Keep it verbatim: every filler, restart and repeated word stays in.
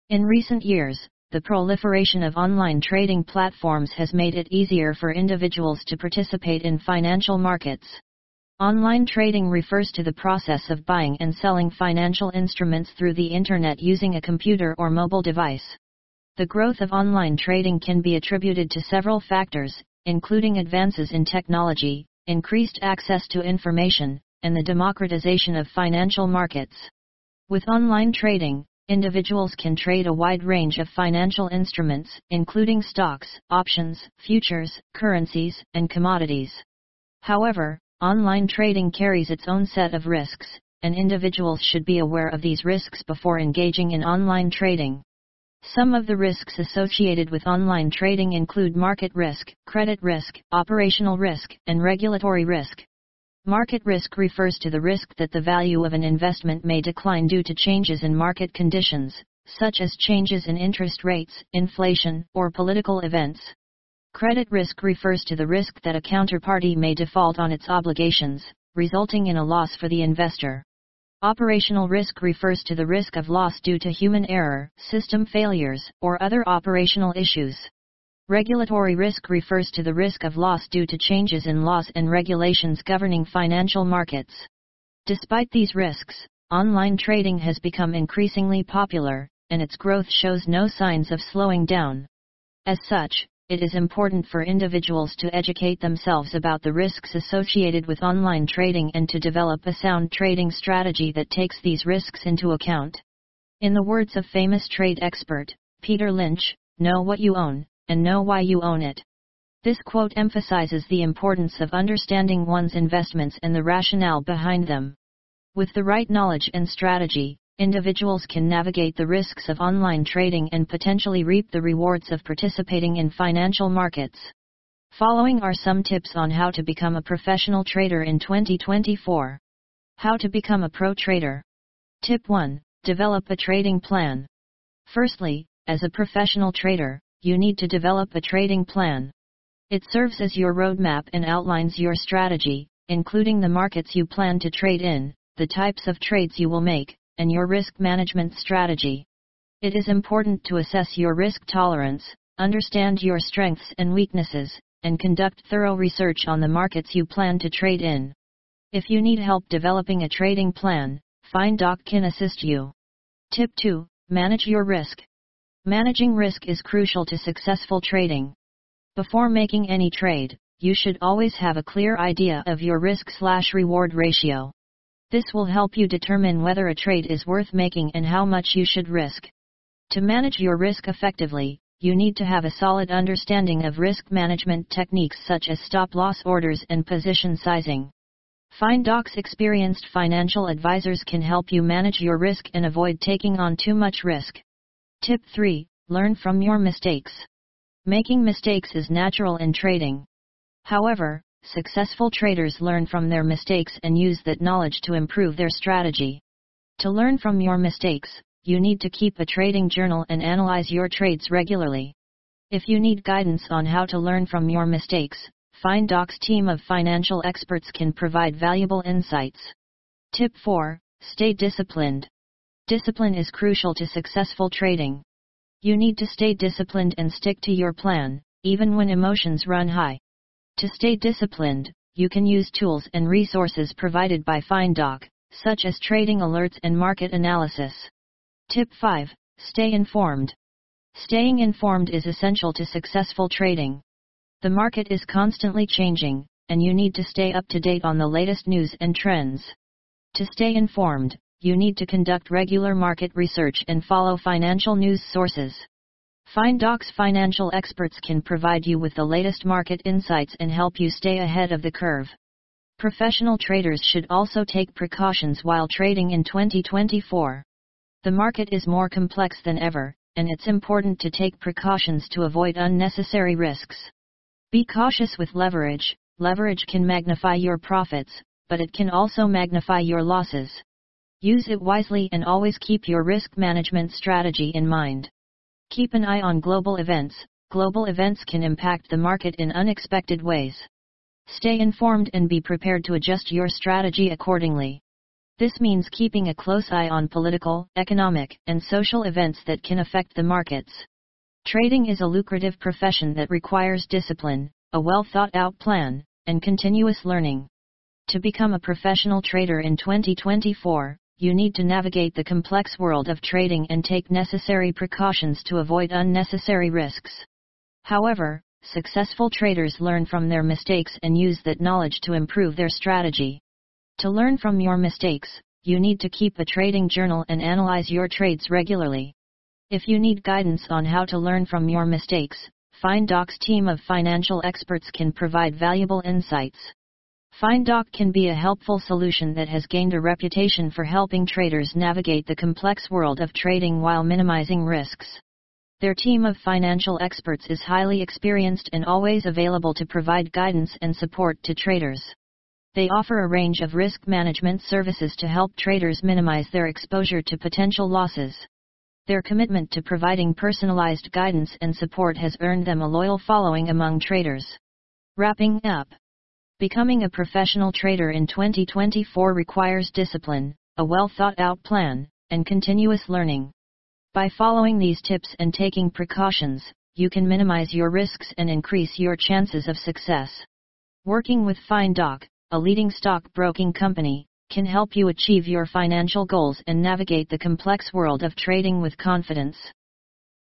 In recent years, the proliferation of online trading platforms has made it easier for individuals to participate in financial markets. Online trading refers to the process of buying and selling financial instruments through the internet using a computer or mobile device. The growth of online trading can be attributed to several factors, including advances in technology, increased access to information, and the democratization of financial markets. With online trading, individuals can trade a wide range of financial instruments, including stocks, options, futures, currencies, and commodities. However, online trading carries its own set of risks, and individuals should be aware of these risks before engaging in online trading. Some of the risks associated with online trading include market risk, credit risk, operational risk, and regulatory risk. Market risk refers to the risk that the value of an investment may decline due to changes in market conditions, such as changes in interest rates, inflation, or political events. Credit risk refers to the risk that a counterparty may default on its obligations, resulting in a loss for the investor. Operational risk refers to the risk of loss due to human error, system failures, or other operational issues. Regulatory risk refers to the risk of loss due to changes in laws and regulations governing financial markets. Despite these risks, online trading has become increasingly popular, and its growth shows no signs of slowing down. As such, it is important for individuals to educate themselves about the risks associated with online trading and to develop a sound trading strategy that takes these risks into account. In the words of famous trade expert, Peter Lynch, "Know what you own, and know why you own it." This quote emphasizes the importance of understanding one's investments and the rationale behind them. With the right knowledge and strategy, individuals can navigate the risks of online trading and potentially reap the rewards of participating in financial markets. Following are some tips on how to become a professional trader in twenty twenty-four. How to become a pro trader. Tip one. Develop a trading plan. Firstly, as a professional trader, you need to develop a trading plan. It serves as your roadmap and outlines your strategy, including the markets you plan to trade in, the types of trades you will make, and your risk management strategy. It is important to assess your risk tolerance, understand your strengths and weaknesses, and conduct thorough research on the markets you plan to trade in. If you need help developing a trading plan, FindDoc can assist you. Tip two. Manage your risk. Managing risk is crucial to successful trading. Before making any trade, you should always have a clear idea of your risk-slash-reward ratio. This will help you determine whether a trade is worth making and how much you should risk. To manage your risk effectively, you need to have a solid understanding of risk management techniques such as stop-loss orders and position sizing. FindDoc's experienced financial advisors can help you manage your risk and avoid taking on too much risk. Tip three. Learn from your mistakes. Making mistakes is natural in trading. However, successful traders learn from their mistakes and use that knowledge to improve their strategy. To learn from your mistakes, you need to keep a trading journal and analyze your trades regularly. If you need guidance on how to learn from your mistakes, FindDoc's team of financial experts can provide valuable insights. Tip four. Stay disciplined. Discipline is crucial to successful trading. You need to stay disciplined and stick to your plan, even when emotions run high. To stay disciplined, you can use tools and resources provided by FindDoc, such as trading alerts and market analysis. Tip five. Stay informed. Staying informed is essential to successful trading. The market is constantly changing, and you need to stay up to date on the latest news and trends. To stay informed, you need to conduct regular market research and follow financial news sources. FindDoc's financial experts can provide you with the latest market insights and help you stay ahead of the curve. Professional traders should also take precautions while trading in twenty twenty-four. The market is more complex than ever, and it's important to take precautions to avoid unnecessary risks. Be cautious with leverage. Leverage can magnify your profits, but it can also magnify your losses. Use it wisely and always keep your risk management strategy in mind. Keep an eye on global events. Global events can impact the market in unexpected ways. Stay informed and be prepared to adjust your strategy accordingly. This means keeping a close eye on political, economic, and social events that can affect the markets. Trading is a lucrative profession that requires discipline, a well-thought-out plan, and continuous learning. To become a professional trader in twenty twenty-four, you need to navigate the complex world of trading and take necessary precautions to avoid unnecessary risks. However, successful traders learn from their mistakes and use that knowledge to improve their strategy. To learn from your mistakes, you need to keep a trading journal and analyze your trades regularly. If you need guidance on how to learn from your mistakes, FindDoc's team of financial experts can provide valuable insights. FindDoc can be a helpful solution that has gained a reputation for helping traders navigate the complex world of trading while minimizing risks. Their team of financial experts is highly experienced and always available to provide guidance and support to traders. They offer a range of risk management services to help traders minimize their exposure to potential losses. Their commitment to providing personalized guidance and support has earned them a loyal following among traders. Wrapping up. Becoming a professional trader in twenty twenty-four requires discipline, a well-thought-out plan, and continuous learning. By following these tips and taking precautions, you can minimize your risks and increase your chances of success. Working with FindDoc, a leading stockbroking company, can help you achieve your financial goals and navigate the complex world of trading with confidence.